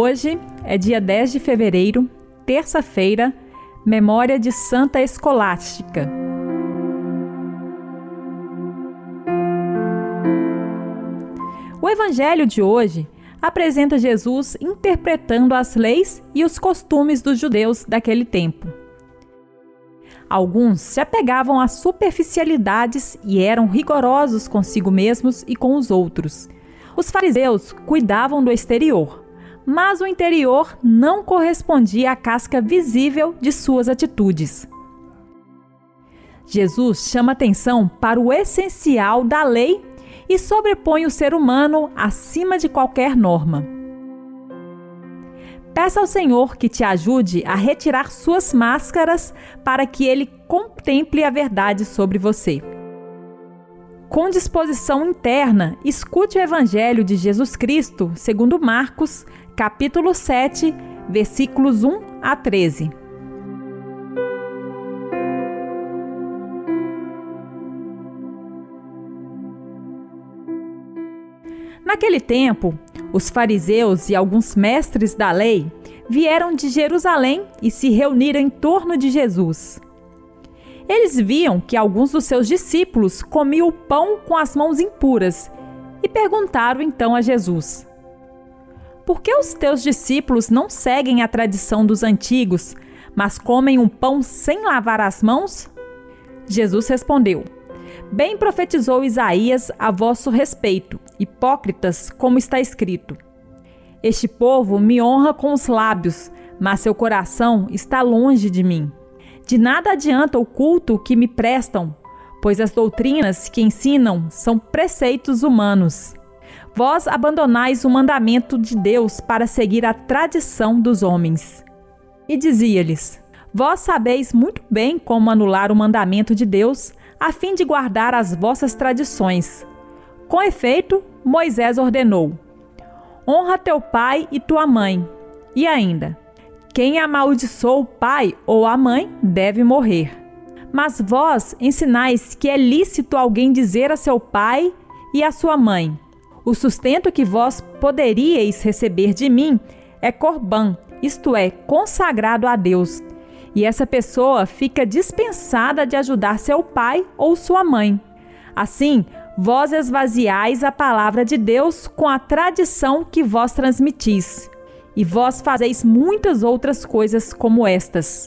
hoje é dia 10 de fevereiro, terça-feira, memória de Santa Escolástica. O evangelho de hoje apresenta Jesus interpretando as leis e os costumes dos judeus daquele tempo. Alguns se apegavam a superficialidades e eram rigorosos consigo mesmos e com os outros. Os fariseus cuidavam do exterior, mas o interior não correspondia à casca visível de suas atitudes. Jesus chama atenção para o essencial da lei e sobrepõe o ser humano acima de qualquer norma. Peça ao Senhor que te ajude a retirar suas máscaras para que Ele contemple a verdade sobre você. Com disposição interna, escute o Evangelho de Jesus Cristo, segundo Marcos, capítulo 7, versículos 1 a 13. Naquele tempo, os fariseus e alguns mestres da lei vieram de Jerusalém e se reuniram em torno de Jesus. Eles viam que alguns dos seus discípulos comiam o pão com as mãos impuras e perguntaram então a Jesus: por que os teus discípulos não seguem a tradição dos antigos, mas comem um pão sem lavar as mãos? Jesus respondeu: bem profetizou Isaías a vosso respeito, hipócritas, como está escrito: este povo me honra com os lábios, mas seu coração está longe de mim. De nada adianta o culto que me prestam, pois as doutrinas que ensinam são preceitos humanos. Vós abandonais o mandamento de Deus para seguir a tradição dos homens. E dizia-lhes: vós sabeis muito bem como anular o mandamento de Deus, a fim de guardar as vossas tradições. Com efeito, Moisés ordenou: honra teu pai e tua mãe. E ainda: quem amaldiçoou o pai ou a mãe deve morrer. Mas vós ensinais que é lícito alguém dizer a seu pai e a sua mãe: o sustento que vós poderíeis receber de mim é corbã, isto é, consagrado a Deus. E essa pessoa fica dispensada de ajudar seu pai ou sua mãe. Assim, vós esvaziais a palavra de Deus com a tradição que vós transmitis. E vós fazeis muitas outras coisas como estas.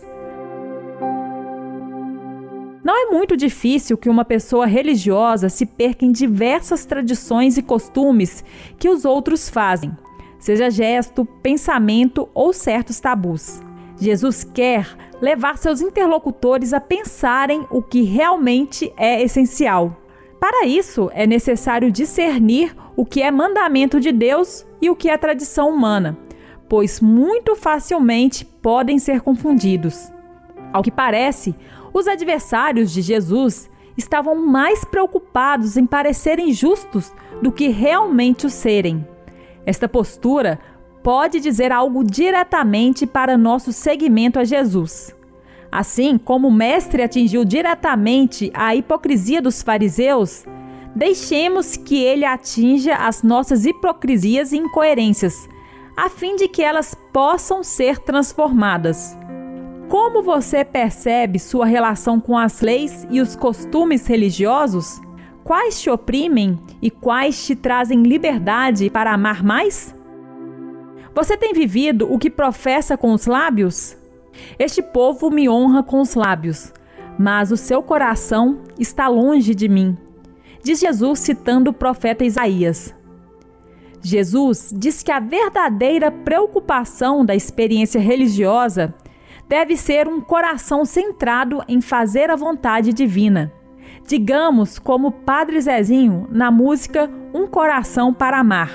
Não é muito difícil que uma pessoa religiosa se perca em diversas tradições e costumes que os outros fazem, seja gesto, pensamento ou certos tabus. Jesus quer levar seus interlocutores a pensarem o que realmente é essencial. Para isso, é necessário discernir o que é mandamento de Deus e o que é tradição humana, pois muito facilmente podem ser confundidos. Ao que parece, os adversários de Jesus estavam mais preocupados em parecerem justos do que realmente o serem. Esta postura pode dizer algo diretamente para nosso seguimento a Jesus. Assim como o mestre atingiu diretamente a hipocrisia dos fariseus, deixemos que ele atinja as nossas hipocrisias e incoerências, a fim de que elas possam ser transformadas. Como você percebe sua relação com as leis e os costumes religiosos? Quais te oprimem e quais te trazem liberdade para amar mais? Você tem vivido o que professa com os lábios? Este povo me honra com os lábios, mas o seu coração está longe de mim, diz Jesus citando o profeta Isaías. Jesus diz que a verdadeira preocupação da experiência religiosa deve ser um coração centrado em fazer a vontade divina. Digamos como o Padre Zezinho na música Um Coração para Amar.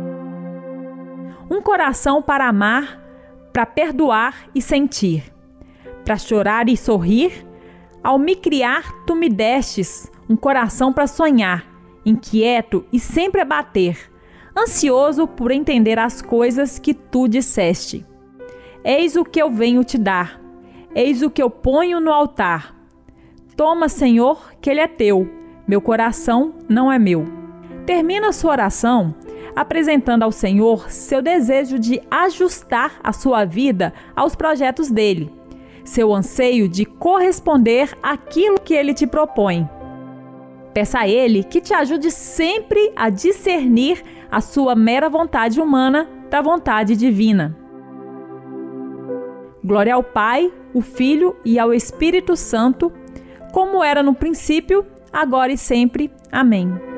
Um coração para amar, para perdoar e sentir, para chorar e sorrir. Ao me criar, tu me destes um coração para sonhar, inquieto e sempre a bater, ansioso por entender as coisas que tu disseste. Eis o que eu venho te dar, eis o que eu ponho no altar. Toma, Senhor, que ele é teu, meu coração não é meu. Termina sua oração apresentando ao Senhor seu desejo de ajustar a sua vida aos projetos dele, seu anseio de corresponder àquilo que ele te propõe. Peça a ele que te ajude sempre a discernir a sua mera vontade humana da vontade divina. Glória ao Pai, o Filho e ao Espírito Santo, como era no princípio, agora e sempre. Amém.